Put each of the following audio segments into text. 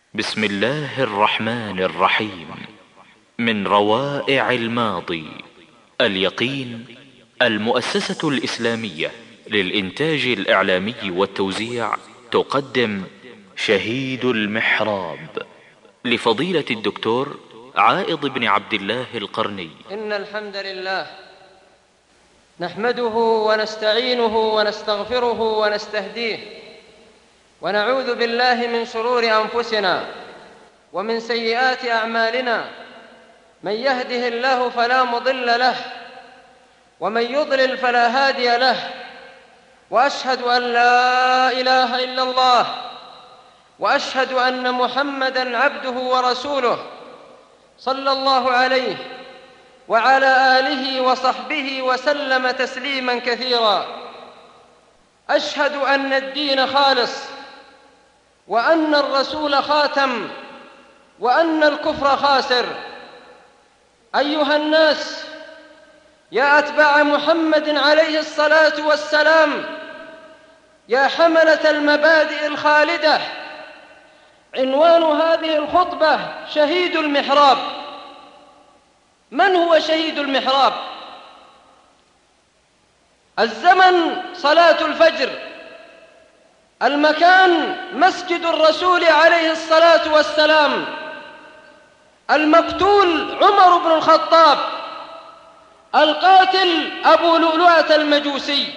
بسم الله الرحمن الرحيم. من روائع الماضي اليقين، المؤسسة الإسلامية للإنتاج الإعلامي والتوزيع تقدم شهيد المحراب لفضيلة الدكتور عائض بن عبد الله القرني. إن الحمد لله نحمده ونستعينه ونستغفره ونستهديه، ونعوذ بالله من شرور أنفسنا ومن سيئات أعمالنا. من يهده الله فلا مضل له، ومن يضلل فلا هادي له. وأشهد أن لا إله إلا الله، وأشهد أن محمدًا عبده ورسوله، صلى الله عليه وعلى آله وصحبه وسلم تسليمًا كثيرا. أشهد أن الدين خالص، وأن الرسول خاتم، وأن الكفر خاسر. أيها الناس، يا أتباع محمد عليه الصلاة والسلام، يا حملة المبادئ الخالدة، عنوان هذه الخطبة شهيد المحراب. من هو شهيد المحراب؟ الزمن صلاة الفجر، المكان مسجد الرسول عليه الصلاة والسلام، المقتول عمر بن الخطاب، القاتل أبو لؤلؤة المجوسي.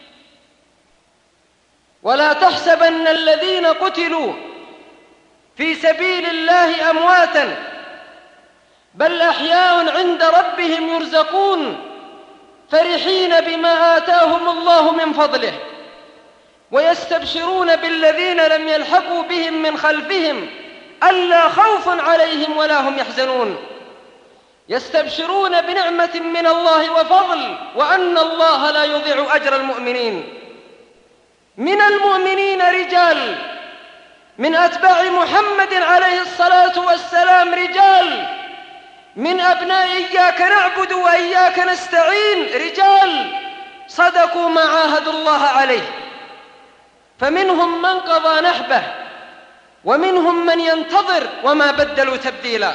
ولا تحسبن الذين قتلوا في سبيل الله أمواتاً، بل أحياء عند ربهم يرزقون، فرحين بما آتاهم الله من فضله، ويستبشرون بالذين لم يلحقوا بهم من خلفهم ألا خوف عليهم ولا هم يحزنون. يستبشرون بنعمة من الله وفضل، وأن الله لا يضيع أجر المؤمنين. من المؤمنين رجال، من أتباع محمد عليه الصلاة والسلام رجال، من أبناء إياك نعبد وإياك نستعين رجال صدقوا ما عاهدوا الله عليه، فمنهم من قضى نحبه، ومنهم من ينتظر وما بدلوا تبديلا.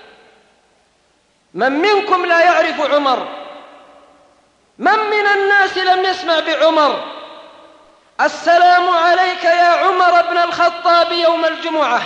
من منكم لا يعرف عمر؟ من من الناس لم يسمع بعمر؟ السلام عليك يا عمر بن الخطاب يوم الجمعة،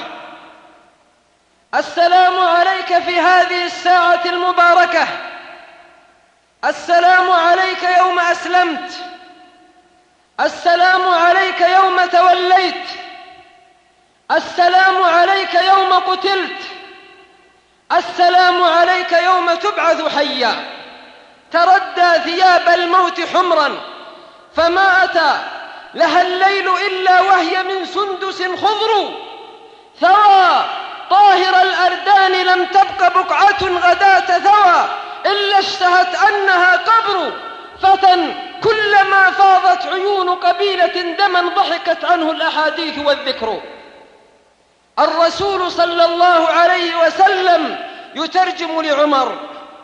السلام عليك في هذه الساعة المباركة، السلام عليك يوم أسلمت، السلام عليك يوم توليت، السلام عليك يوم قتلت، السلام عليك يوم تبعث حيا. تردى ثياب الموت حمرا، فما أتى لها الليل إلا وهي من سندس خضر، ثوى طاهر الأردان لم تبق بقعة غداة ثوى، إلا اشتهت أنها قبر فتى كلما فاضت عيون قبيلة دما ضحكت عنه الأحاديث والذكر. الرسول صلى الله عليه وسلم يترجم لعمر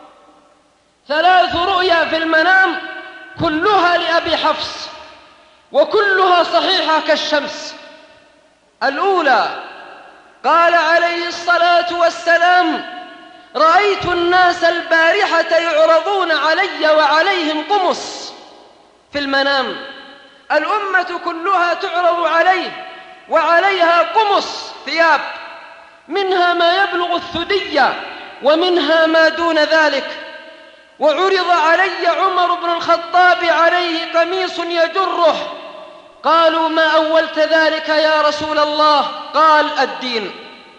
3 رؤيا في المنام، كلها لأبي حفص، وكلها صحيحة كالشمس. الأولى قال عليه الصلاة والسلام: رأيت الناس البارحة يعرضون علي وعليهم قمص. في المنام الأمة كلها تعرض عليه وعليها قمص ثياب، منها ما يبلغ الثدية ومنها ما دون ذلك. وعرض علي عمر بن الخطاب عليه قميص يجره. قالوا: ما أولت ذلك يا رسول الله؟ قال: الدين.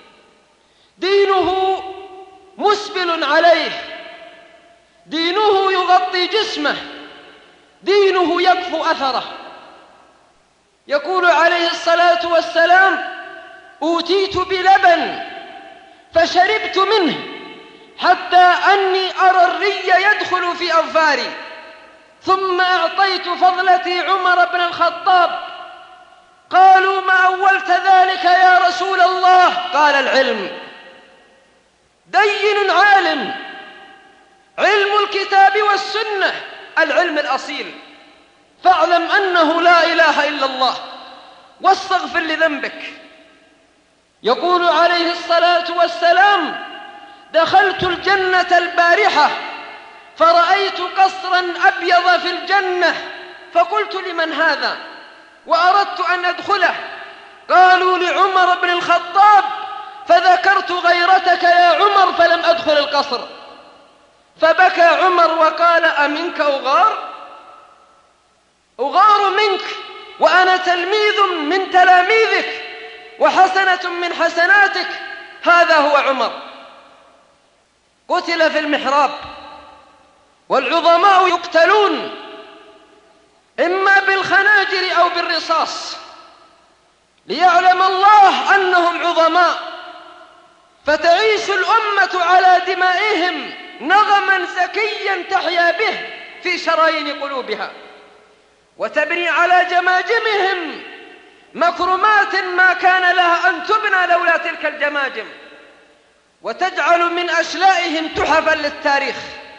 دينه مسبل عليه، دينه يغطي جسمه، دينه يكفو أثره. يقول عليه الصلاة والسلام: أوتيت بلبن فشربت منه حتى أني أرى الري يدخل في أظفاري، ثم أعطيت فضلتي عمر بن الخطاب. قالوا: ما أولت ذلك يا رسول الله؟ قال: العلم. دين عالم، علم الكتاب والسنة، العلم الأصيل. فاعلم أنه لا إله إلا الله، واستغفر لذنبك. يقول عليه الصلاة والسلام: دخلت الجنة البارحة فرأيت قصرا أبيض في الجنة، فقلت: لمن هذا؟ وأردت أن أدخله. قالوا: لعمر بن الخطاب. فذكرت غيرتك يا عمر فلم أدخل القصر. فبكى عمر وقال: أمنك أغار؟ أغار منك وأنا تلميذ من تلاميذك وحسنة من حسناتك. هذا هو عمر، قتل في المحراب. والعظماء يقتلون إما بالخناجر أو بالرصاص، ليعلم الله أنهم عظماء، فتعيش الأمة على دمائهم نغما زكيا تحيا به في شرايين قلوبها، وتبني على جماجمهم مكرمات ما كان لها أن تبنى لولا تلك الجماجم، وتجعل من أشلائهم تحفا للتاريخ.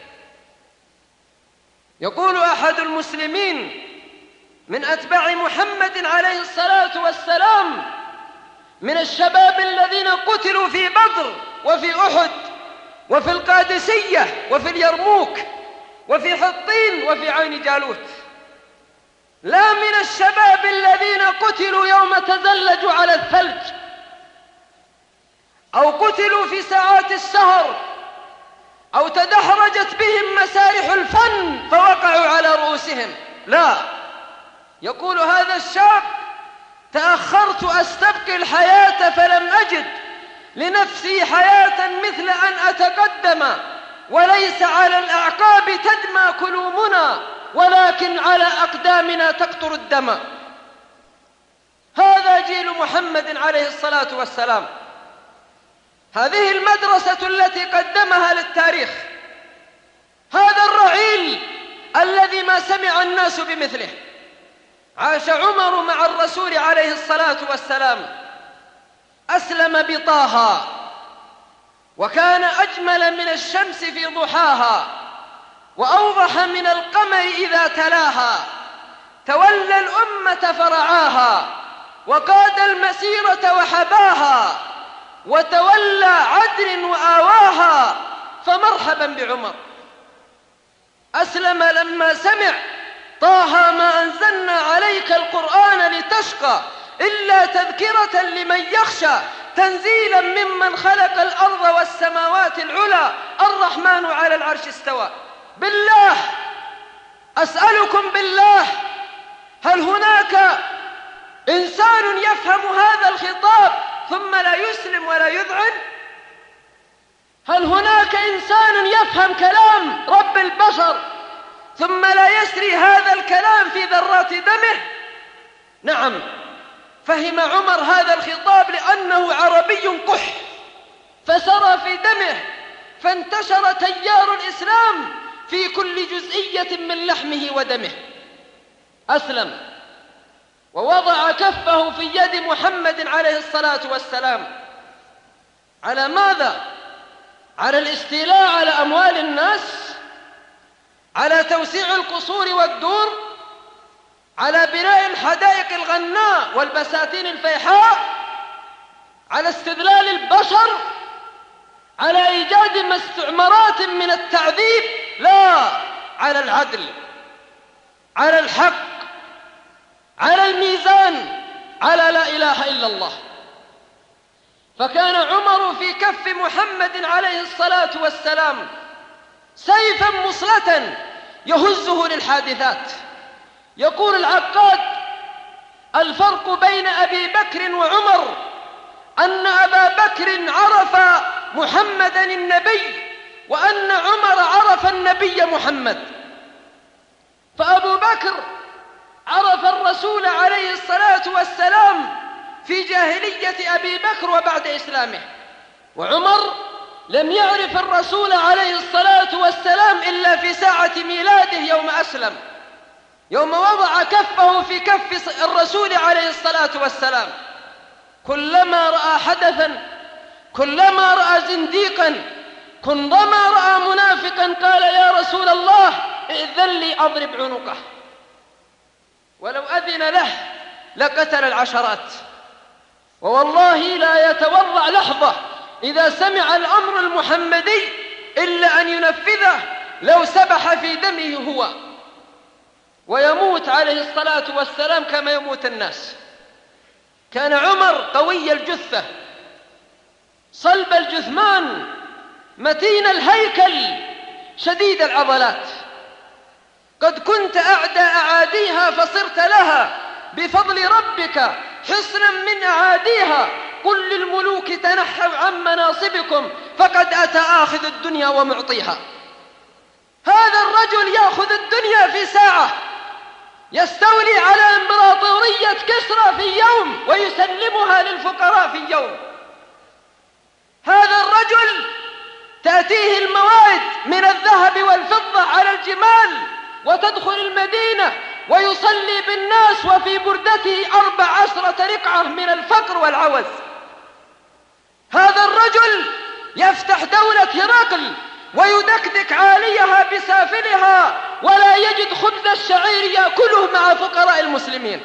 يقول أحد المسلمين من أتباع محمد عليه الصلاة والسلام من الشباب الذين قتلوا في بدر وفي أحد وفي القادسية وفي اليرموك وفي حطين وفي عين جالوت، لا من الشباب الذين قتلوا يوم تزلجوا على الثلج أو قتلوا في ساعات السهر أو تدحرجت بهم مسارح الفن فوقعوا على رؤوسهم، لا. يقول هذا الشاب: تأخرت أستبقي الحياة فلم أجد لنفسي حياة مثل أن أتقدم، وليس على الأعقاب تدمى كلومنا ولكن على أقدامنا تقطر الدم. هذا جيل محمد عليه الصلاة والسلام، هذه المدرسة التي قدمها للتاريخ، هذا الرعيل الذي ما سمع الناس بمثله. عاش عمر مع الرسول عليه الصلاة والسلام، أسلم بطاها وكان أجمل من الشمس في ضحاها وأوضح من القمر إذا تلاها، تولى الأمة فرعاها وقاد المسيرة وحباها وتولى عدل وآواها، فمرحبا بعمر. أسلم لما سمع: طه ما أنزلنا عليك القرآن لتشقى إلا تذكرة لمن يخشى تنزيلا ممن خلق الأرض والسماوات العلى الرحمن على العرش استوى. بالله أسألكم بالله، هل هناك إنسان يفهم هذا الخطاب ثم لا يسلم ولا يذعن؟ هل هناك إنسان يفهم كلام رب البشر ثم لا يسري هذا الكلام في ذرات دمه؟ نعم، فهم عمر هذا الخطاب لأنه عربي قح، فسرى في دمه، فانتشر تيار الإسلام في كل جزئية من لحمه ودمه. أسلم ووضع كفه في يد محمد عليه الصلاة والسلام. على ماذا؟ على الاستيلاء على أموال الناس، على توسيع القصور والدور، على بناء الحدائق الغناء والبساتين الفيحاء، على استذلال البشر، على إيجاد مستعمرات من التعذيب؟ لا، على العدل، على الحق، على الميزان، على لا إله إلا الله. فكان عمر في كف محمد عليه الصلاة والسلام سيفا مصلة يهزه للحادثات. يقول العقاد: الفرق بين أبي بكر وعمر أن أبا بكر عرف محمدا النبي وأن عمر عرف النبي محمد. فأبو بكر عرف الرسول عليه الصلاة والسلام في جاهلية أبي بكر وبعد إسلامه، وعمر لم يعرف الرسول عليه الصلاة والسلام إلا في ساعة ميلاده يوم أسلم، يوم وضع كفه في كف الرسول عليه الصلاة والسلام. كلما رأى حدثا، كلما رأى زنديقا، كلما رأى منافقا قال: يا رسول الله ائذن لي أضرب عنقه. ولو أذن له لقتل العشرات. ووالله لا يتورع لحظة إذا سمع الأمر المحمدي إلا أن ينفذه لو سبح في دمه هو، ويموت عليه الصلاة والسلام كما يموت الناس. كان عمر قوي الجثة صلب الجثمان متين الهيكل شديد العضلات. قد كنت أعدى أعاديها فصرت لها بفضل ربك حصنا من أعاديها. قل للملوك تنحوا عن مناصبكم فقد أتى آخذ الدنيا ومعطيها. هذا الرجل يأخذ الدنيا في ساعة، يستولي على إمبراطورية كسرى في يوم ويسلمها للفقراء في يوم. هذا الرجل تأتيه المواد من الذهب والفضة على الجمال وتدخل المدينة ويصلي بالناس وفي بردته 14 رقعة من الفقر والعوز. هذا الرجل يفتح دولة هرقل ويدكدك عاليها بسافلها ولا يجد خبز الشعير يأكله مع فقراء المسلمين.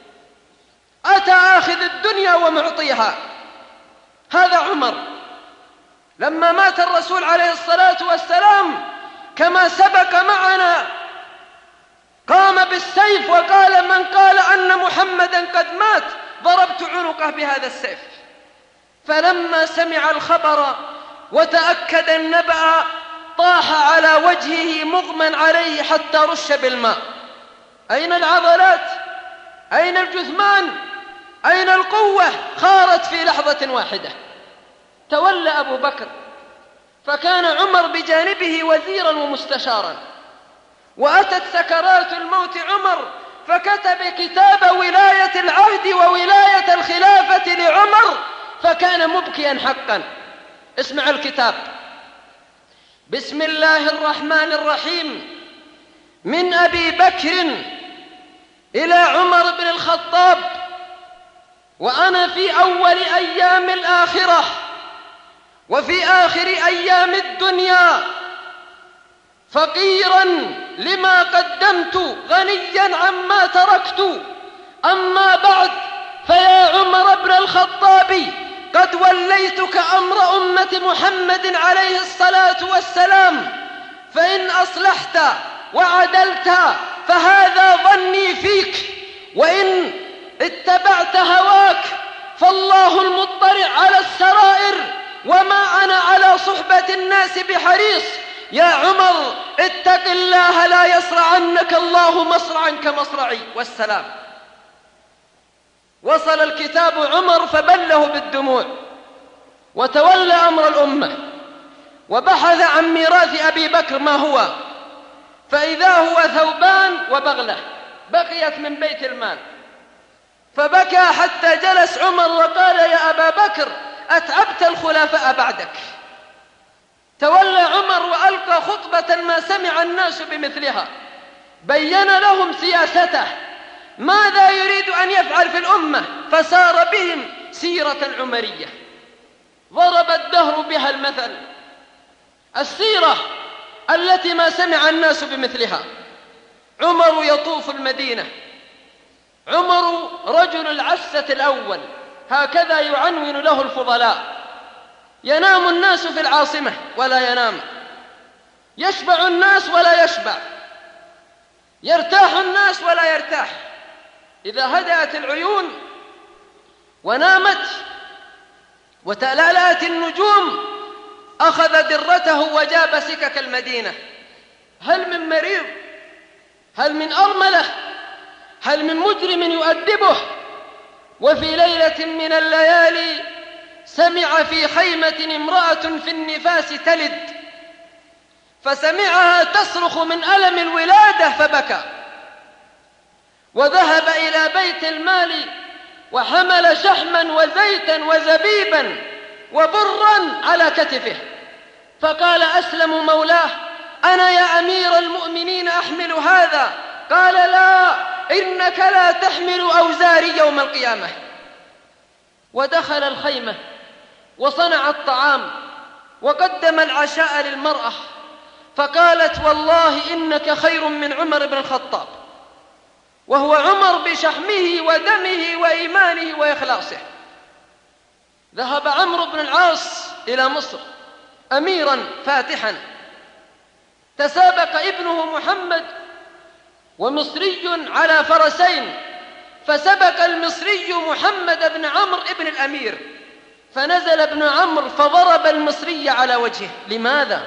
أتى آخذ الدنيا ومعطيها. هذا عمر. لما مات الرسول عليه الصلاة والسلام كما سبق معنا قام بالسيف وقال: من قال أن محمدا قد مات ضربت عنقه بهذا السيف. فلما سمع الخبر وتأكد النبأ طاح على وجهه مغمى عليه حتى رش بالماء. أين العضلات؟ أين الجثمان؟ أين القوة؟ خارت في لحظة واحدة. تولى أبو بكر، فكان عمر بجانبه وزيرا ومستشارا. وأتت سكرات الموت عمر فكتب كتاب ولاية العهد وولاية الخلافة لعمر، فكان مبكيا حقا. اسمع الكتاب: بسم الله الرحمن الرحيم، من أبي بكر إلى عمر بن الخطاب، وأنا في أول أيام الآخرة وفي آخر أيام الدنيا، فقيرا لما قدمت غنيا عما تركت. أما بعد، فيا عمر بن الخطاب، قد وليتك أمر أمة محمد عليه الصلاة والسلام، فإن أصلحت وعدلت فهذا ظني فيك، وإن اتبعت هواك فالله المطلع على السرائر، وما أنا على صحبة الناس بحريص. يا عمر اتق الله لا يصرعنك الله مصرعا كمصرعي. والسلام. وصل الكتاب عمر فبله بالدموع وتولى أمر الأمة وبحث عن ميراث أبي بكر ما هو، فإذا هو ثوبان وبغلة بقيت من بيت المال. فبكى حتى جلس عمر وقال: يا أبا بكر أتعبت الخلفاء بعدك. تولى عمر وألقى خطبة ما سمع الناس بمثلها، بين لهم سياسته، ماذا يريد أن يفعل في الأمة، فسار بهم سيرة العمرية ضرب الدهر بها المثل، السيرة التي ما سمع الناس بمثلها. عمر يطوف المدينة، عمر رجل العسة الأول، هكذا يعنون له الفضلاء. ينام الناس في العاصمة ولا ينام، يشبع الناس ولا يشبع، يرتاح الناس ولا يرتاح. إذا هدأت العيون ونامت وتلالأت النجوم أخذ درته وجاب سكك المدينة. هل من مريض؟ هل من أرملة؟ هل من مجرم يؤدبه؟ وفي ليلة من الليالي سمع في خيمة امرأة في النفاس تلد، فسمعها تصرخ من ألم الولادة فبكى، وذهب إلى بيت المال وحمل شحما وزيتا وزبيبا وبرا على كتفه، فقال: أسلم مولاه، أنا يا أمير المؤمنين أحمل هذا. قال: لا، إنك لا تحمل أوزاري يوم القيامة. ودخل الخيمة وصنع الطعام وقدم العشاء للمرأة، فقالت: والله إنك خير من عمر بن الخطاب. وهو عمر بشحمه ودمه وإيمانه وإخلاصه. ذهب عمرو بن العاص إلى مصر أميرا فاتحا، تسابق ابنه محمد ومصري على فرسين، فسبق المصري محمد بن عمرو ابن الأمير، فنزل ابن عمرو فضرب المصري على وجهه. لماذا؟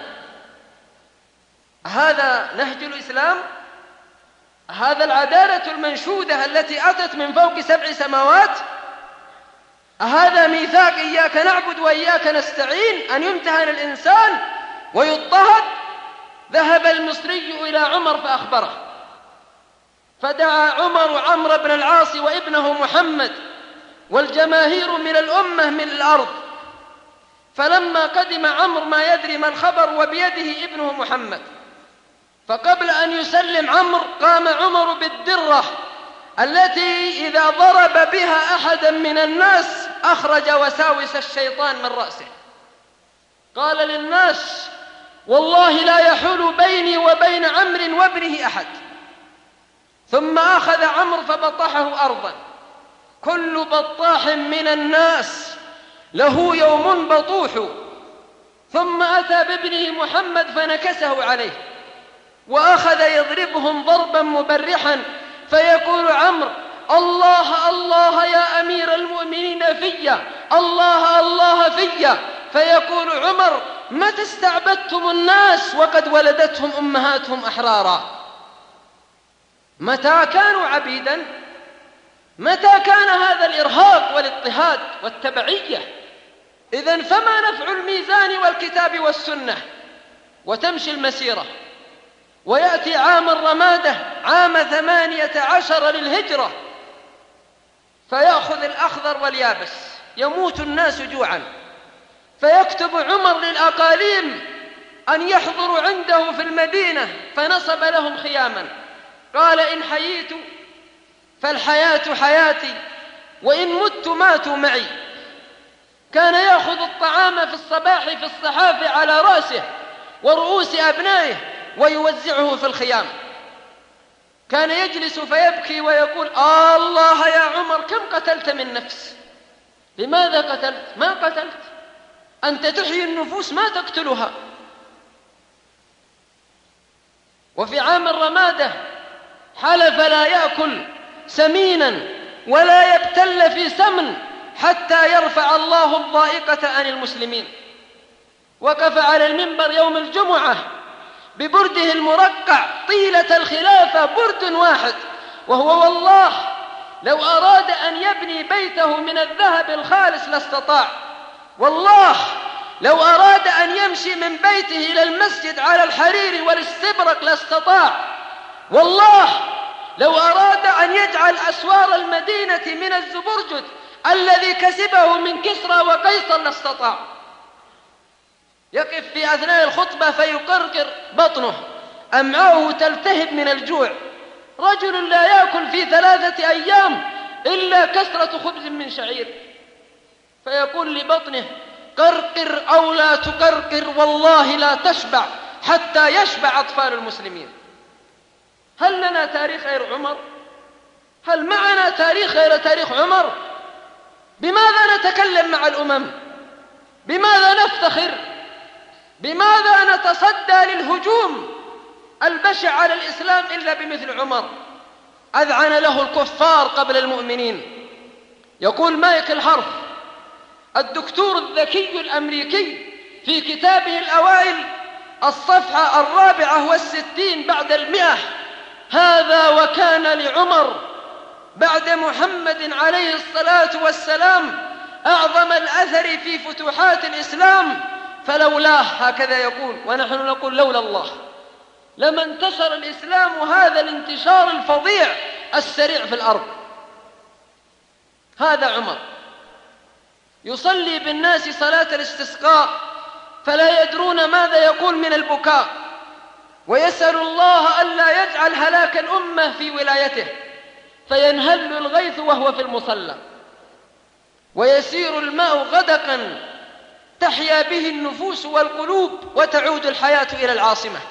هذا نهج الإسلام؟ هذا العدالة المنشودة التي أتت من فوق 7 سماوات؟ هذا ميثاق إياك نعبد وإياك نستعين، أن يمتهن الإنسان ويضطهد؟ ذهب المصري إلى عمر فأخبره، فدعا عمر عمرو بن العاص وابنه محمد والجماهير من الأمة من الأرض. فلما قدم عمرو ما يدري ما الخبر وبيده ابنه محمد، فقبل أن يسلم عمرو قام عمر بالدرة التي إذا ضرب بها أحدا من الناس أخرج وساوس الشيطان من رأسه. قال للناس: والله لا يحول بيني وبين عمرو وابنه أحد. ثم أخذ عمرو فبطحه أرضا. كل بطاح من الناس له يوم بطوح. ثم أتى بابنه محمد فنكسه عليه، وأخذ يضربهم ضربا مبرحا، فيقول عمرو: الله الله يا أمير المؤمنين فيا، الله الله فيا. فيقول عمر: متى استعبدتم الناس وقد ولدتهم أمهاتهم أحرارا؟ متى كانوا عبيدا؟ متى كان هذا الإرهاق والاضطهاد والتبعية؟ إذن فما نفع الميزان والكتاب والسنة؟ وتمشي المسيرة، ويأتي عام الرمادة عام 18 للهجرة، فيأخذ الأخضر واليابس، يموت الناس جوعا، فيكتب عمر للأقاليم أن يحضروا عنده في المدينة، فنصب لهم خياما. قال: إن حييت فالحياة حياتي، وإن مت ماتوا معي. كان يأخذ الطعام في الصباح في الصحاف على رأسه ورؤوس أبنائه ويوزعه في الخيام. كان يجلس فيبكي ويقول: الله يا عمر، كم قتلت من نفس؟ لماذا قتلت؟ ما قتلت، أنت تحيي النفوس ما تقتلها. وفي عام الرمادة حلف لا يأكل سمينا ولا يبتل في سمن حتى يرفع الله الضائقة عن المسلمين. وقف على المنبر يوم الجمعة ببرده المرقع طيلة الخلافة، برد واحد، وهو والله لو أراد أن يبني بيته من الذهب الخالص لاستطاع، والله لو أراد أن يمشي من بيته إلى المسجد على الحرير والاستبرق لاستطاع، والله لو أراد أن يجعل أسوار المدينة من الزبرجد الذي كسبه من كسرى وقيصر لاستطاع. يقف في أثناء الخطبة فيقرقر بطنه، أمعاؤه تلتهب من الجوع. رجل لا يأكل في 3 أيام إلا كسرة خبز من شعير، فيقول لبطنه: قرقر أو لا تقرقر، والله لا تشبع حتى يشبع أطفال المسلمين. هل لنا تاريخ غير عمر؟ هل معنا تاريخ غير تاريخ عمر؟ بماذا نتكلم مع الأمم؟ بماذا نفتخر؟ بماذا نتصدى للهجوم البشع على الإسلام إلا بمثل عمر؟ أذعن له الكفار قبل المؤمنين. يقول مايكل هارف الدكتور الذكي الأمريكي في كتابه الأوائل الصفحة 64 بعد 100: هذا وكان لعمر بعد محمد عليه الصلاة والسلام أعظم الأثر في فتوحات الإسلام، فلولاه، هكذا يقول، ونحن نقول لولا الله لما انتشر الإسلام هذا الانتشار الفظيع السريع في الأرض. هذا عمر يصلي بالناس صلاة الاستسقاء فلا يدرون ماذا يقول من البكاء، ويسأل الله ألا يجعل هلاك الأمة في ولايته، فينهل الغيث وهو في المصلى، ويسير الماء غدقا تحيا به النفوس والقلوب وتعود الحياة إلى العاصمة.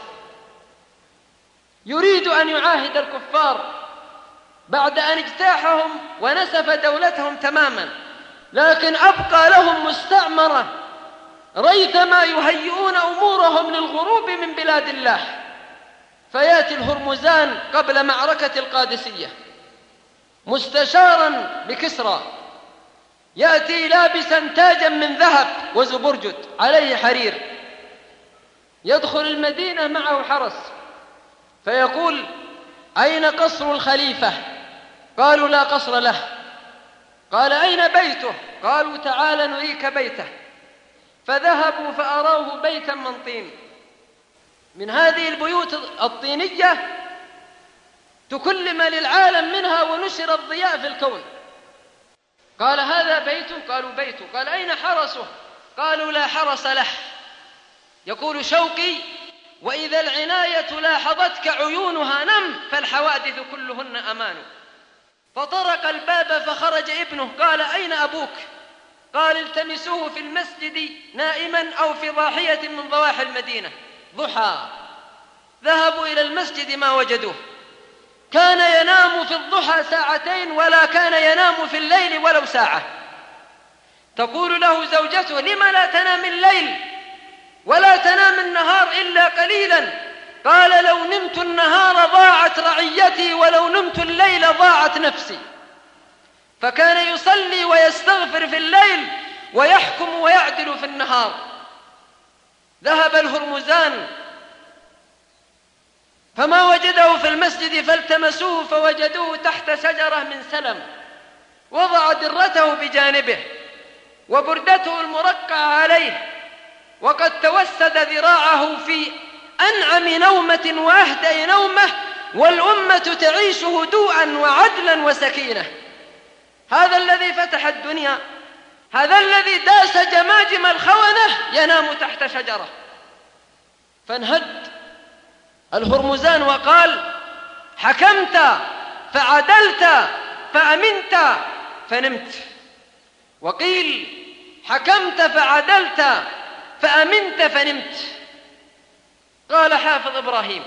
يريد أن يعاهد الكفار بعد أن اجتاحهم ونسف دولتهم تماما، لكن أبقى لهم مستعمرة ريثما يهيئون أمورهم للغروب من بلاد الله. فيأتي الهرمزان قبل معركة القادسية مستشارا بكسرى، يأتي لابسا تاجا من ذهب وزبرجد عليه حرير، يدخل المدينة معه حرس، فيقول: أين قصر الخليفة؟ قالوا: لا قصر له. قال: أين بيته؟ قالوا: تعال نريك بيته. فذهبوا فأروه بيتا من طين، من هذه البيوت الطينية تكلم للعالم منها ونشر الضياء في الكون. قال: هذا بيته؟ قالوا: بيته. قال: أين حرسه؟ قالوا: لا حرس له. يقول شوقي: وإذا العناية لاحظتك عيونها نم، فالحوادث كلهن أمان. فطرق الباب فخرج ابنه، قال: أين أبوك؟ قال: التمسوه في المسجد نائما أو في ضاحية من ضواحي المدينة. ضحى ذهبوا إلى المسجد ما وجدوه، كان ينام في الضحى ساعتين ولا كان ينام في الليل ولو ساعة. تقول له زوجته: لم لا تنام الليل ولا تنام النهار إلا قليلا؟ قال: لو نمت النهار ضاعت رعيتي ولو نمت الليل ضاعت نفسي. فكان يصلي ويستغفر في الليل ويحكم ويعدل في النهار. ذهب الهرمزان فما وجده في المسجد فالتمسوه فوجدوه تحت شجرة من سلم، وضع درته بجانبه وبردته المرقعة عليه، وقد توسد ذراعه في أنعم نومة وأهدأ نومة، والأمة تعيش هدوءا وعدلا وسكينة. هذا الذي فتح الدنيا، هذا الذي داس جماجم الخونة ينام تحت شجرة. فانهد الهرمزان وقال: حكمت فعدلت فأمنت فنمت. وقيل: حكمت فعدلت فأمنت فنمت. قال حافظ إبراهيم: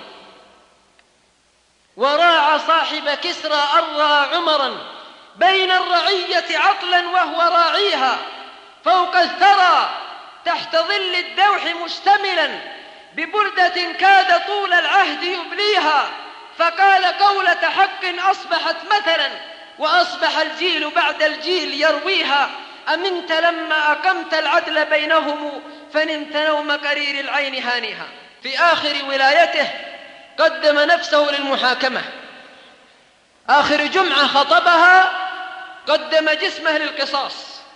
وراع صاحب كسرى أرى عمرا بين الرعية عقلا وهو راعيها، فوق الثرى تحت ظل الدوح مشتملا ببردة كاد طول العهد يبليها، فقال قولة حق أصبحت مثلا وأصبح الجيل بعد الجيل يرويها. أمنت لما أقمت العدل بينهم فنمت نوم قرير العين هانها. في آخر ولايته قدم نفسه للمحاكمة، آخر جمعة خطبها قدم جسمه للقصاص،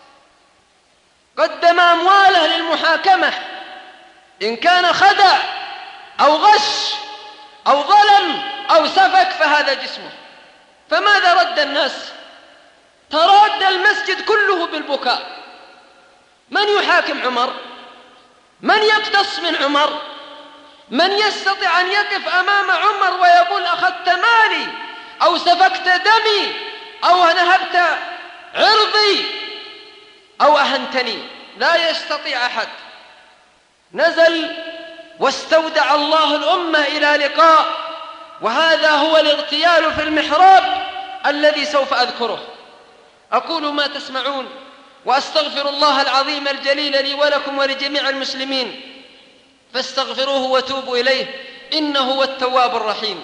قدم أمواله للمحاكمة، إن كان خدع أو غش أو ظلم أو سفك فهذا جسمه. فماذا رد الناس؟ تراد المسجد كله بالبكاء. من يحاكم عمر؟ من يقتص من عمر؟ من يستطيع أن يقف أمام عمر ويقول: أخذت مالي أو سفكت دمي أو نهبت عرضي أو أهنتني؟ لا يستطيع أحد. نزل واستودع الله الأمة إلى لقاء، وهذا هو الاغتيال في المحراب الذي سوف أذكره. أقول ما تسمعون وأستغفر الله العظيم الجليل لي ولكم ولجميع المسلمين، فاستغفروه وتوبوا إليه إنه هو التواب الرحيم.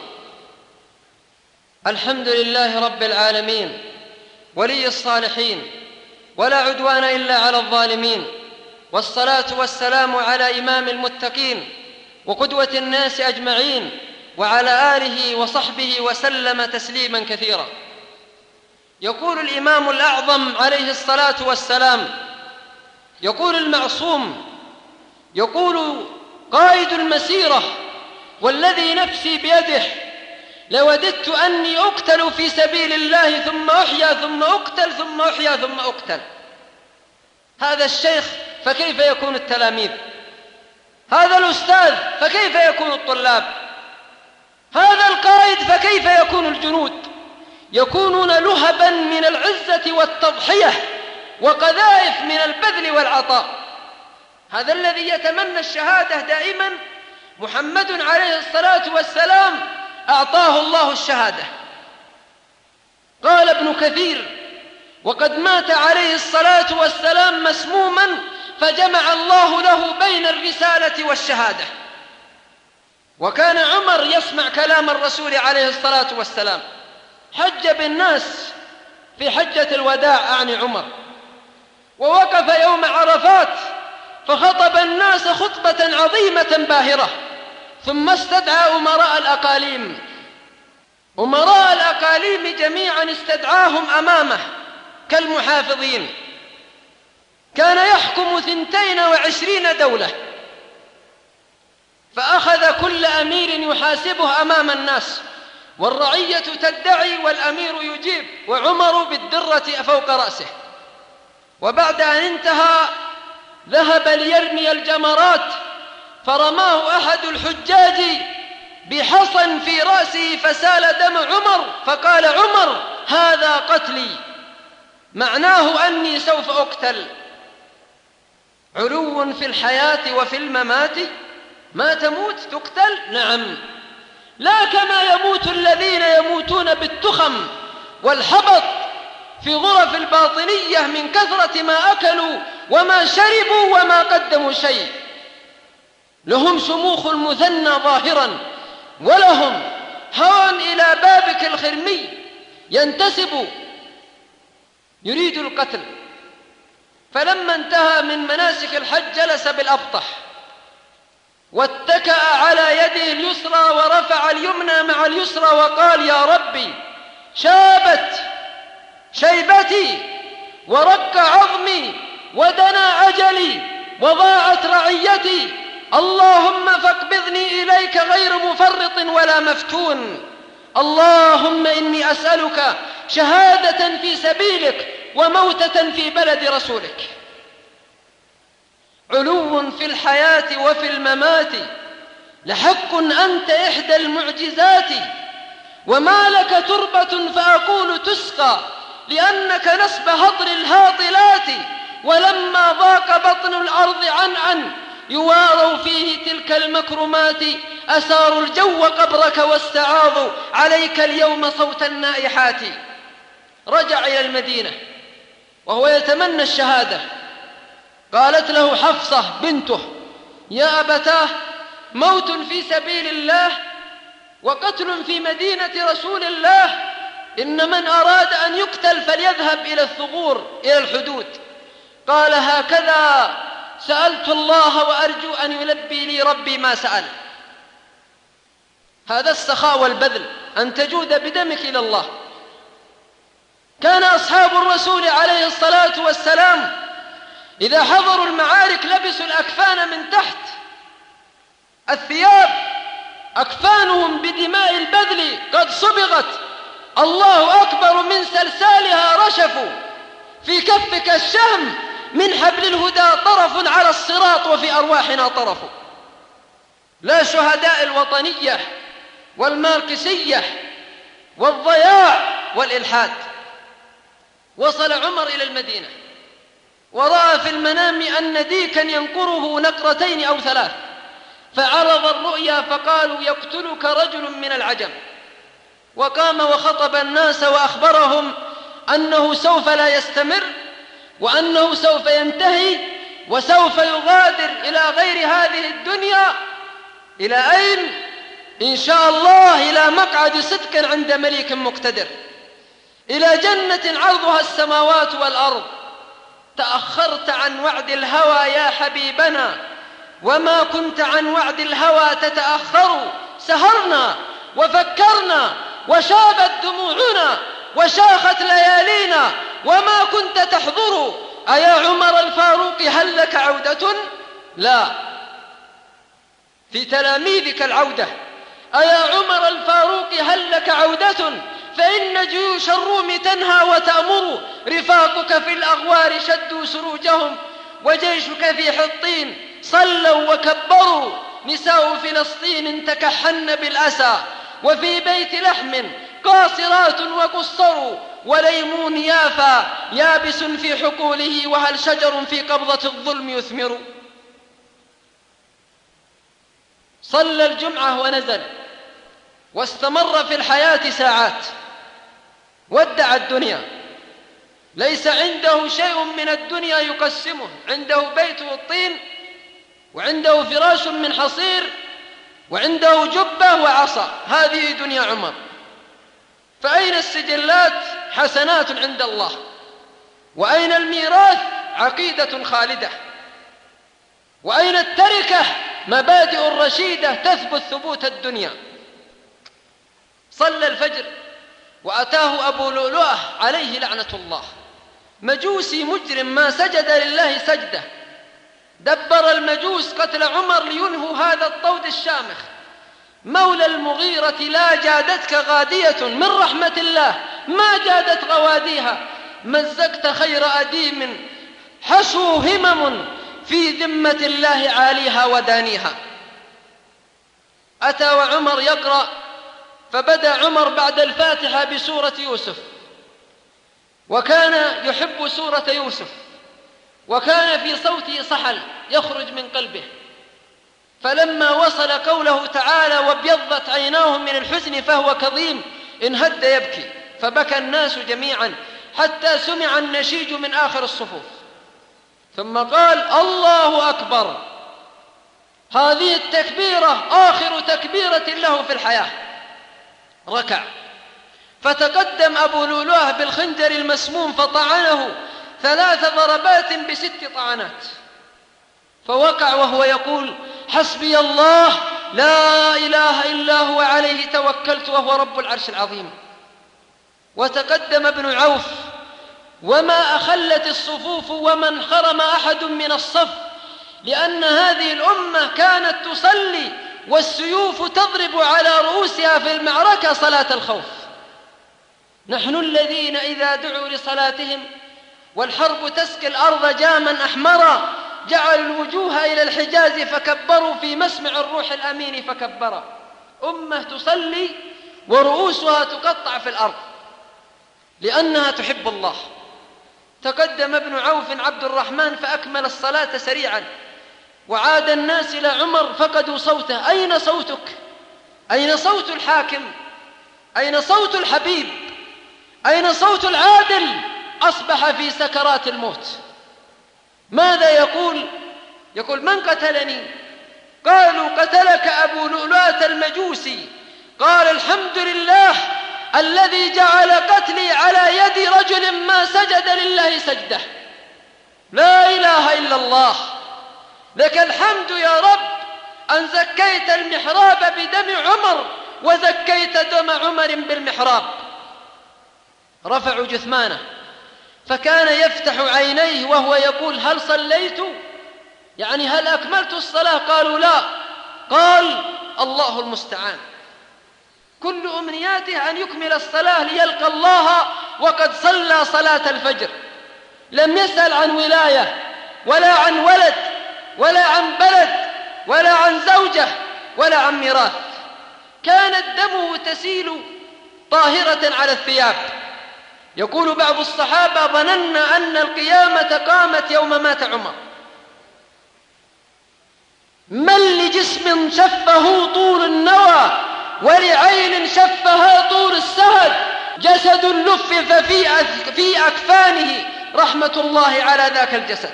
الحمد لله رب العالمين ولي الصالحين، ولا عدوان إلا على الظالمين، والصلاة والسلام على إمام المتقين وقدوة الناس أجمعين، وعلى آله وصحبه وسلم تسليما كثيرا. يقول الإمام الأعظم عليه الصلاة والسلام، يقول المعصوم، يقول قائد المسيرة: والذي نفسي بيده لوددت أني أقتل في سبيل الله ثم أحيا ثم أقتل ثم أحيا ثم أقتل. هذا الشيخ فكيف يكون التلاميذ؟ هذا الأستاذ فكيف يكون الطلاب؟ هذا القائد فكيف يكون الجنود؟ يكونون لهبا من العزة والتضحية وقذائف من البذل والعطاء. هذا الذي يتمنى الشهادة دائما محمد عليه الصلاة والسلام أعطاه الله الشهادة. قال ابن كثير: وقد مات عليه الصلاة والسلام مسموما، فجمع الله له بين الرسالة والشهادة. وكان عمر يسمع كلام الرسول عليه الصلاة والسلام. حج بالناس في حجة الوداع أعني عمر، ووقف يوم عرفات فخطب الناس خطبة عظيمة باهرة، ثم استدعى أمراء الأقاليم. أمراء الأقاليم جميعا استدعاهم أمامه كالمحافظين. كان يحكم 22 دولة، فأخذ كل أمير يحاسبه أمام الناس، والرعية تدعي والأمير يجيب، وعمر بالدرة فوق رأسه. وبعد أن انتهى ذهب ليرمي الجمرات، فرماه أحد الحجاج بحصى في رأسه فسال دم عمر، فقال عمر: هذا قتلي، معناه أني سوف أقتل. علو في الحياة وفي الممات. ما تموت تقتل؟ نعم، لا كما يموت الذين يموتون بالتخم والحبط في غرف الباطنية من كثرة ما أكلوا وما شربوا وما قدموا شيء. لهم شموخ المثنى ظاهرا، ولهم هون إلى بابك الخرمي ينتسب يريد القتل. فلما انتهى من مناسك الحج جلس بالأبطح واتكأ على يده اليسرى ورفع اليمنى مع اليسرى وقال: يا ربي، شابت شيبتي ورق عظمي ودنا أجلي وضاعت رعيتي، اللهم فاقبضني إليك غير مفرط ولا مفتون. اللهم إني أسألك شهادة في سبيلك وموتة في بلد رسولك. علو في الحياة وفي الممات. لحق أنت إحدى المعجزات، وما لك تربة فأقول تسقى، لأنك نسب هطر الهاطلات. ولما ضاق بطن الأرض عن يواروا فيه تلك المكرمات، أساروا الجو قبرك واستعاضوا عليك اليوم صوت النائحات. رجع إلى المدينة وهو يتمنى الشهادة. قالت له حفصة بنته: يا أبتاه، موت في سبيل الله وقتل في مدينة رسول الله، إن من أراد أن يقتل فليذهب إلى الثغور، إلى الحدود. قال: هكذا سألت الله وأرجو أن يلبي لي ربي ما سأل. هذا السخاء والبذل، أن تجود بدمك إلى الله. كان أصحاب الرسول عليه الصلاة والسلام إذا حضروا المعارك لبسوا الأكفان من تحت الثياب، أكفانهم بدماء البذل قد صبغت، الله أكبر من سلسالها رشفوا، في كفك الشهم، من حبل الهدى طرف على الصراط، وفي أرواحنا طرف. لا شهداء الوطنية والماركسية والضياع والإلحاد. وصل عمر إلى المدينة ورأى في المنام أن ديكا ينقره نقرتين أو 3، فعرض الرؤيا فقالوا: يقتلك رجل من العجم. وقام وخطب الناس وأخبرهم أنه سوف لا يستمر، وأنه سوف ينتهي، وسوف يغادر إلى غير هذه الدنيا. إلى أين؟ إن شاء الله إلى مقعد صدق عند مليك مقتدر، إلى جنة عرضها السماوات والأرض. تأخرت عن وعد الهوى يا حبيبنا، وما كنت عن وعد الهوى تتأخر. سهرنا وفكرنا وشابت دموعنا وشاخت ليالينا، وما كنت تحضر. أيا عمر الفاروق هل لك عودة؟ لا، في تلاميذك العودة. أيا عمر الفاروق هل لك عودة؟ فإن جيوش الروم تنهى وتأمر، رفاقك في الأغوار شدوا سروجهم، وجيشك في حطين صلوا وكبروا. نساء فلسطين تكحن بالأسى، وفي بيت لحم قاصرات وقصروا، وليمون يافا يابس في حقوله، وهل شجر في قبضة الظلم يثمر. صلى الجمعة ونزل، واستمر في الحياة ساعات، ودع الدنيا. ليس عنده شيء من الدنيا يقسمه، عنده بيته الطين، وعنده فراش من حصير، وعنده جبة وعصا. هذه دنيا عمر. فأين السجلات؟ حسنات عند الله. وأين الميراث؟ عقيدة خالدة. وأين التركة؟ مبادئ رشيدة تثبت ثبوت الدنيا. صلى الفجر وأتاه أبو لؤلؤة عليه لعنة الله، مجوسي مجرم ما سجد لله سجدة. دبر المجوس قتل عمر لينهوا هذا الطود الشامخ. مولى المغيرة لا جادتك غادية من رحمة الله، ما جادت غواديها. مزقت خير أديم حشو همم في ذمة الله عاليها ودانيها. أتى وعمر يقرأ، فبدأ عمر بعد الفاتحة بسورة يوسف، وكان يحب سورة يوسف، وكان في صوته صحل يخرج من قلبه. فلما وصل قوله تعالى وابيضت عيناه من الحزن فهو كظيم انهد يبكي، فبكى الناس جميعا حتى سمع النشيج من آخر الصفوف. ثم قال الله أكبر. هذه التكبيرة آخر تكبيرة له في الحياة. ركع، فتقدم أبو لؤلؤة بالخنجر المسموم فطعنه 3 ضربات ب6 طعنات، فوقع وهو يقول حسبي الله لا إله إلا هو عليه توكلت وهو رب العرش العظيم. وتقدم ابن عوف، وما أخلت الصفوف وما انخرم أحد من الصف، لأن هذه الأمة كانت تصلي والسيوف تضرب على رؤوسها في المعركة صلاة الخوف. نحن الذين إذا دعوا لصلاتهم والحرب تسقي الأرض جاما أحمرا جعلوا الوجوه إلى الحجاز فكبروا في مسمع الروح الأمين فكبرا. أمة تصلي ورؤوسها تقطع في الأرض لأنها تحب الله. تقدم ابن عوف عبد الرحمن فأكمل الصلاة سريعا، وعاد الناس إلى عمر فقدوا صوته. أين صوتك؟ أين صوت الحاكم؟ أين صوت الحبيب؟ أين صوت العادل؟ أصبح في سكرات الموت. ماذا يقول؟ يقول من قتلني؟ قالوا قتلك أبو لؤلؤة المجوسي. قال الحمد لله الذي جعل قتلي على يد رجل ما سجد لله سجدة. لا إله إلا الله، لك الحمد يا رب أن زكيت المحراب بدم عمر وزكيت دم عمر بالمحراب. رفعوا جثمانه فكان يفتح عينيه وهو يقول هل صليت؟ يعني هل أكملت الصلاة؟ قالوا لا. قال الله المستعان. كل أمنياته أن يكمل الصلاة ليلقى الله وقد صلى صلاة الفجر. لم يسأل عن ولاية ولا عن ولد ولا عن بلد ولا عن زوجة ولا عن ميراث. كانت دمه تسيل طاهرة على الثياب. يقول بعض الصحابة ظننا أن القيامة قامت يوم مات عمر. من لجسم شفه طول النوى ولعين شفها طول السهد جسد لفف في أكفانه رحمة الله على ذاك الجسد.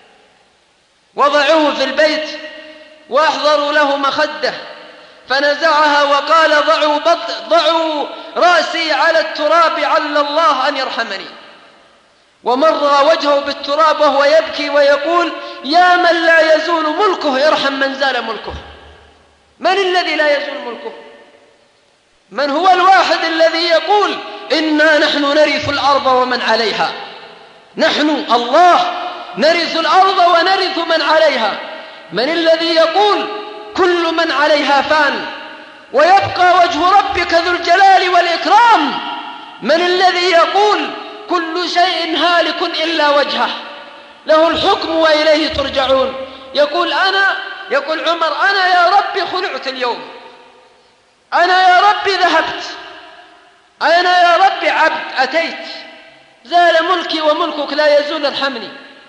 وضعوه في البيت وأحضروا له مخدة فنزعها وقال ضعوا رأسي على التراب عل الله أن يرحمني. ومر وجهه بالتراب وهو يبكي ويقول يا من لا يزول ملكه ارحم من زال ملكه. من الذي لا يزول ملكه؟ من هو الواحد الذي يقول إنا نحن نرث الأرض ومن عليها؟ نحن الله نرث الأرض ونرث من عليها. من الذي يقول كل من عليها فان ويبقى وجه ربك ذو الجلال والإكرام؟ من الذي يقول كل شيء هالك إلا وجهه له الحكم وإليه ترجعون؟ يقول عمر أنا يا ربي خلعت اليوم، أنا يا ربي ذهبت، أنا يا ربي عبد أتيت، زال ملكي وملكك لا يزول ارحمني.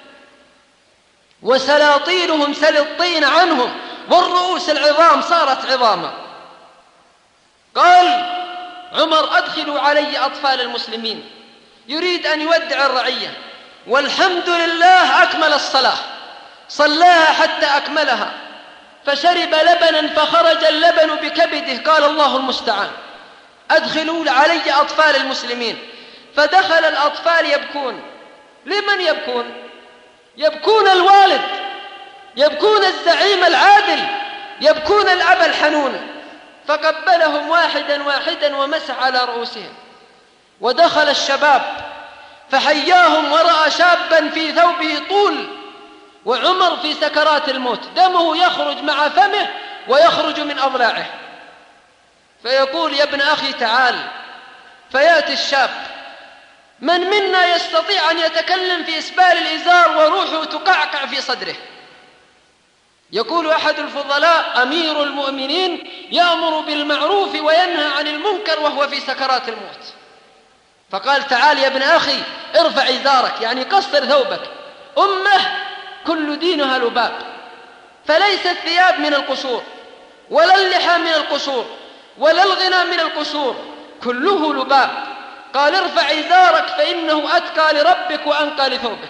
وسلاطينهم سل الطين عنهم والرؤوس العظام صارت عظاما. قال عمر أدخلوا علي أطفال المسلمين يريد أن يودع الرعية، والحمد لله أكمل الصلاة، صلاها حتى أكملها، فشرب لبنا فخرج اللبن بكبده، قال الله المستعان، أدخلوا علي أطفال المسلمين. فدخل الأطفال يبكون. لمن يبكون؟ يبكون الوالد، يبكون الزعيم العادل، يبكون الأب الحنون. فقبلهم واحدا واحدا ومسح على رؤوسهم. ودخل الشباب فحياهم ورأى شابا في ثوبه طول، وعمر في سكرات الموت، دمه يخرج مع فمه ويخرج من أضلاعه، فيقول يا ابن أخي تعال. فيأتي الشاب، من منا يستطيع أن يتكلم في إسبال الإزار وروحه تقعقع في صدره؟ يقول أحد الفضلاء أمير المؤمنين يأمر بالمعروف وينهى عن المنكر وهو في سكرات الموت. فقال تعال يا ابن أخي ارفع إزارك، يعني قصر ثوبك. أمه كل دينها لباب، فليس الثياب من القشور، ولا اللحى من القشور، ولا الغنى من القشور، كله لباب. قال ارفع إزارك فإنه أتقى لربك وأنقى لثوبك.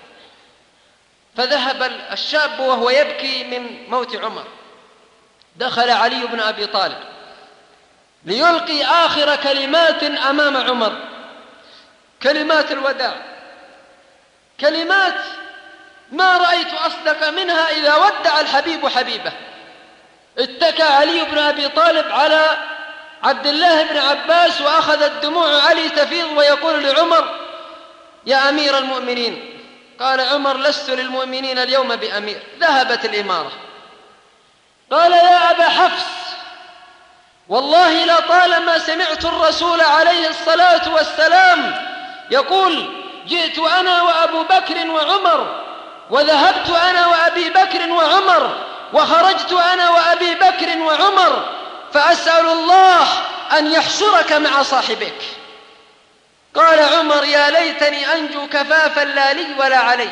فذهب الشاب وهو يبكي من موت عمر. دخل علي بن أبي طالب ليلقي آخر كلمات أمام عمر، كلمات الوداع، كلمات ما رأيت أصدق منها إذا ودع الحبيب حبيبه. اتكى علي بن أبي طالب على عبد الله بن عباس، وأخذت دموع علي تفيض ويقول لعمر يا أمير المؤمنين. قال عمر لست للمؤمنين اليوم بأمير، ذهبت الإمارة. قال يا أبا حفص والله لطالما سمعت الرسول عليه الصلاة والسلام يقول جئت أنا وأبو بكر وعمر، وذهبت أنا وأبي بكر وعمر، وخرجت أنا وأبي بكر وعمر، فأسأل الله أن يحشرك مع صاحبك. قال عمر يا ليتني أنجو كفافا لا لي ولا علي.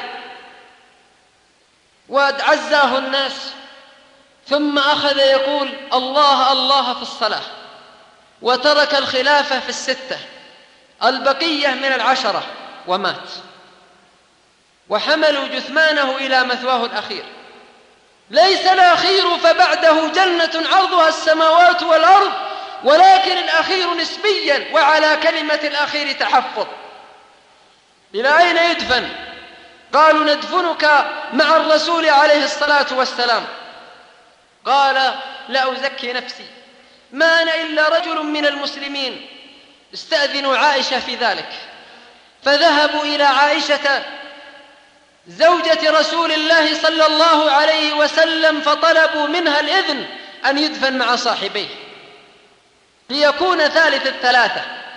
وعزاه الناس، ثم أخذ يقول الله الله في الصلاة، وترك الخلافة في الستة البقية من 10 ومات. وحملوا جثمانه إلى مثواه الأخير، ليس الأخير فبعده جنة عرضها السماوات والأرض، ولكن الأخير نسبيا، وعلى كلمة الأخير تحفظ. إلى أين يدفن؟ قالوا ندفنك مع الرسول عليه الصلاة والسلام. قال لا أزكي نفسي، ما أنا إلا رجل من المسلمين، استأذنوا عائشة في ذلك. فذهبوا إلى عائشة زوجة رسول الله صلى الله عليه وسلم، فطلبوا منها الإذن أن يدفن مع صاحبيه ليكون ثالث الثلاثة.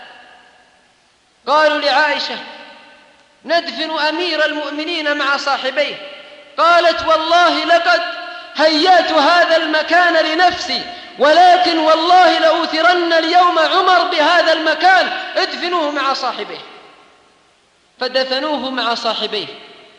قالوا لعائشة ندفن أمير المؤمنين مع صاحبيه. قالت والله لقد هيأت هذا المكان لنفسي، ولكن والله لأوثرن اليوم عمر بهذا المكان، ادفنوه مع صاحبيه. فدفنوه مع صاحبيه.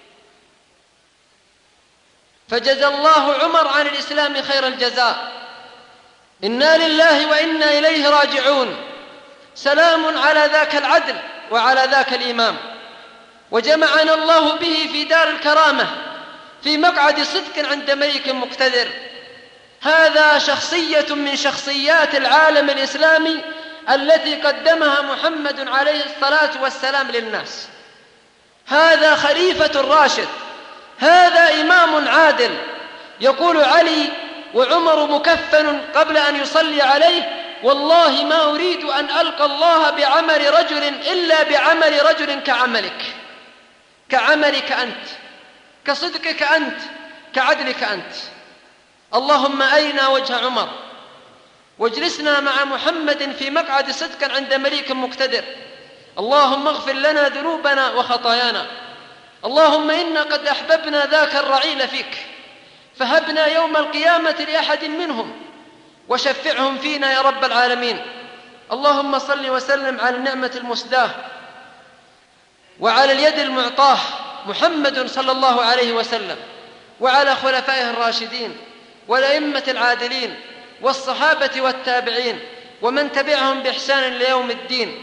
فجزى الله عمر عن الإسلام خير الجزاء. إنا لله وإنا إليه راجعون. سلام على ذاك العدل وعلى ذاك الإمام، وجمعنا الله به في دار الكرامة في مقعد صدق عند ملك مقتدر. هذا شخصية من شخصيات العالم الإسلامي التي قدمها محمد عليه الصلاة والسلام للناس. هذا خليفة راشد، هذا إمام عادل. يقول علي وعمر مكفن قبل أن يصلي عليه والله ما أريد أن ألقى الله بعمل رجل إلا بعمل رجل كعملك، كعملك أنت، كصدقك أنت، كعدلك أنت. اللهم أرنا وجه عمر، واجلسنا مع محمد في مقعد صدق عند مليك مقتدر. اللهم اغفر لنا ذنوبنا وخطايانا. اللهم إنا قد أحببنا ذاك الرعيل فيك، فهبنا يوم القيامة لأحد منهم وشفعهم فينا يا رب العالمين. اللهم صل وسلم على النعمة المسداة وعلى اليد المعطاة محمد صلى الله عليه وسلم، وعلى خلفائه الراشدين والأئمة العادلين والصحابة والتابعين ومن تبعهم بإحسان ليوم الدين.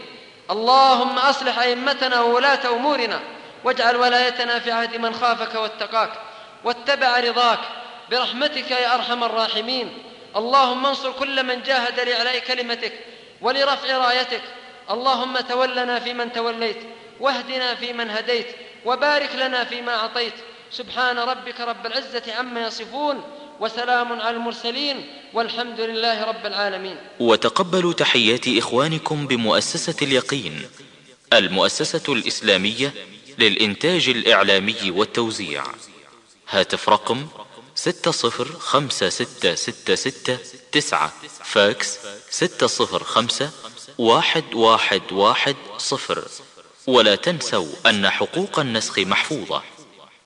اللهم أصلح أئمتنا وولاة أمورنا، واجعل ولايتنا في عهد من خافك واتقاك واتبع رضاك برحمتك يا أرحم الراحمين. اللهم انصر كل من جاهد لإعلاء كلمتك ولرفع رايتك. اللهم تولنا فيمن توليت، واهدنا فيمن هديت، وبارك لنا فيما أعطيت. سبحان ربك رب العزة عما يصفون، وسلام على المرسلين، والحمد لله رب العالمين. وتقبلوا تحيات إخوانكم بمؤسسة اليقين، المؤسسة الإسلامية للإنتاج الإعلامي والتوزيع. هاتف رقم 605666 فاكس 605-1110. ولا تنسوا أن حقوق النسخ محفوظة.